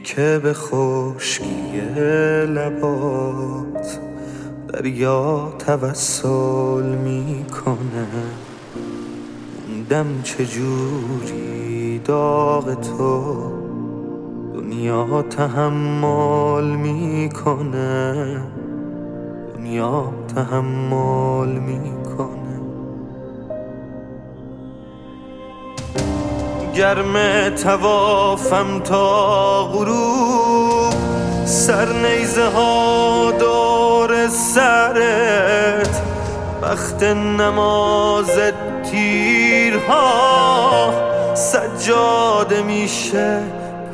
که به خشکی لبات دریا توسل میکنه، موندم چجوری داغ تو دنیا تحمل میکنه، دنیا تحمل میکنه. گرم توافم تا غروب، سر نیزه ها دور سرت، وقت نماز تیرها سجاده میشه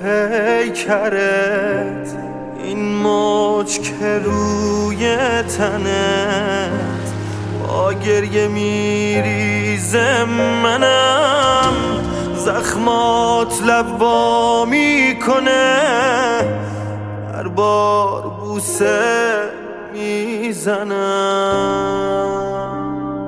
پیکرت. این موج که روی تنت با گریه میریزه، منم زخمات لبوا میکنه، هر بار بوسه میزنم.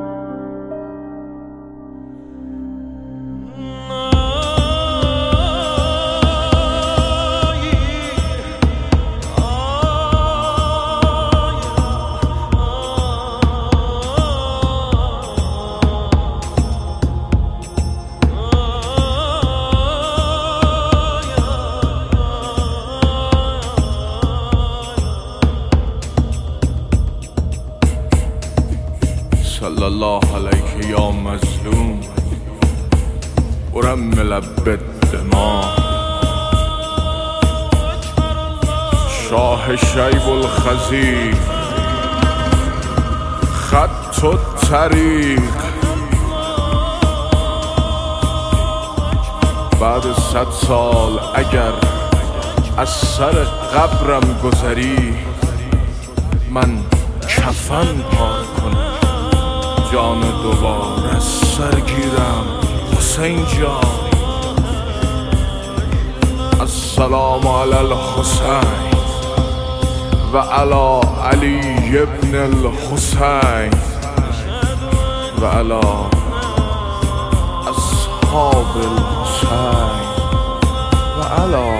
صلی الله علیک یا مظلوم برم لب الدماء، شاه شیب الخزی خط الطریق. بعد 100 سال اگر از سر قبرم گذری، من کفن پار کنم، جان دوباره از سر گیرم. حسین جان السلام علی الحسین و علی علی ابن الحسین و علی اصحاب الحسین و علی